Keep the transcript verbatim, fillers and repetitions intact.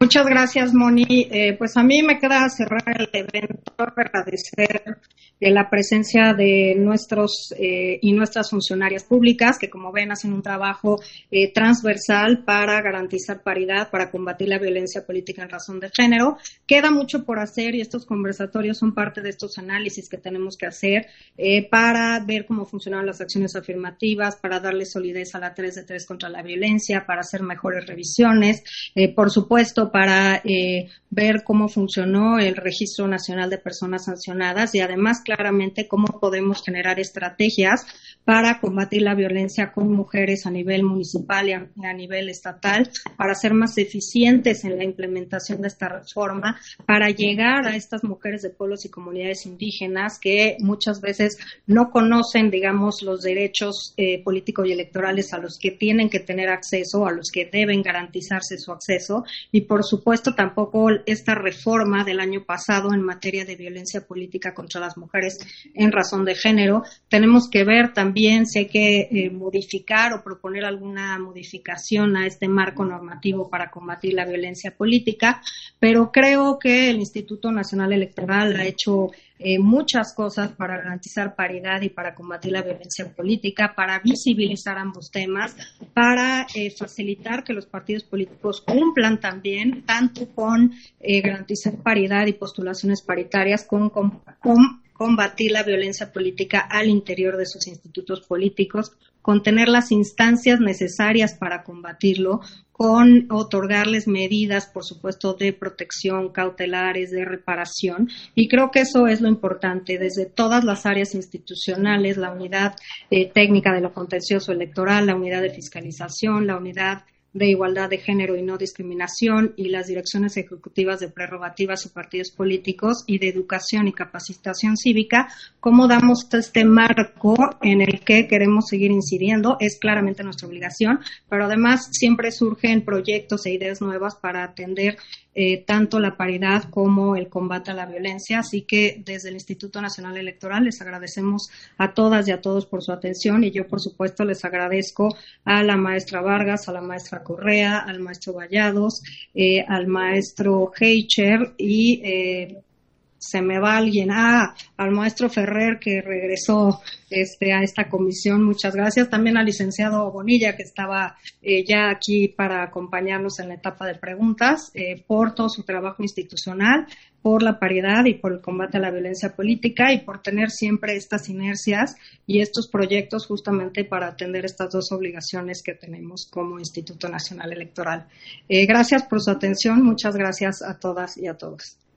Muchas gracias, Moni. Eh, pues a mí me queda cerrar el evento, agradecer eh, la presencia de nuestros eh, y nuestras funcionarias públicas, que como ven hacen un trabajo eh, transversal para garantizar paridad, para combatir la violencia política en razón de género. Queda mucho por hacer y estos conversatorios son parte de estos análisis que tenemos que hacer eh, para ver cómo funcionan las acciones afirmativas, para darle solidez a la tres de tres contra la violencia, para hacer mejores revisiones, eh, por supuesto, para eh, ver cómo funcionó el Registro Nacional de Personas Sancionadas y además claramente cómo podemos generar estrategias para combatir la violencia con mujeres a nivel municipal y a, a nivel estatal, para ser más eficientes en la implementación de esta reforma, para llegar a estas mujeres de pueblos y comunidades indígenas que muchas veces no conocen, digamos, los derechos eh, políticos y electorales a los que tienen que tener acceso, a los que deben garantizarse su acceso, y por supuesto tampoco esta reforma del año pasado en materia de violencia política contra las mujeres en razón de género. Tenemos que ver también si hay que eh, modificar o proponer alguna modificación a este marco normativo para combatir la violencia política, pero creo que el Instituto Nacional Electoral ha hecho Eh, muchas cosas para garantizar paridad y para combatir la violencia política, para visibilizar ambos temas, para eh, facilitar que los partidos políticos cumplan también tanto con eh, garantizar paridad y postulaciones paritarias con, con, con combatir la violencia política al interior de sus institutos políticos, con tener las instancias necesarias para combatirlo, con otorgarles medidas, por supuesto, de protección, cautelares, de reparación. Y creo que eso es lo importante, desde todas las áreas institucionales, la unidad eh, técnica de lo contencioso electoral, la unidad de fiscalización, la unidad de igualdad de género y no discriminación y las direcciones ejecutivas de prerrogativas y partidos políticos y de educación y capacitación cívica, cómo damos este marco en el que queremos seguir incidiendo. Es claramente nuestra obligación, pero además siempre surgen proyectos e ideas nuevas para atender eh, tanto la paridad como el combate a la violencia. Así que desde el Instituto Nacional Electoral les agradecemos a todas y a todos por su atención y yo, por supuesto, les agradezco a la maestra Vargas, a la maestra Correa, al maestro Vallados, eh, al maestro Heicher y eh, se me va alguien, ah, al maestro Ferrer que regresó este, a esta comisión, muchas gracias, también al licenciado Bonilla que estaba eh, ya aquí para acompañarnos en la etapa de preguntas, eh, por todo su trabajo institucional, por la paridad y por el combate a la violencia política y por tener siempre estas inercias y estos proyectos justamente para atender estas dos obligaciones que tenemos como Instituto Nacional Electoral. Eh, gracias por su atención, muchas gracias a todas y a todos.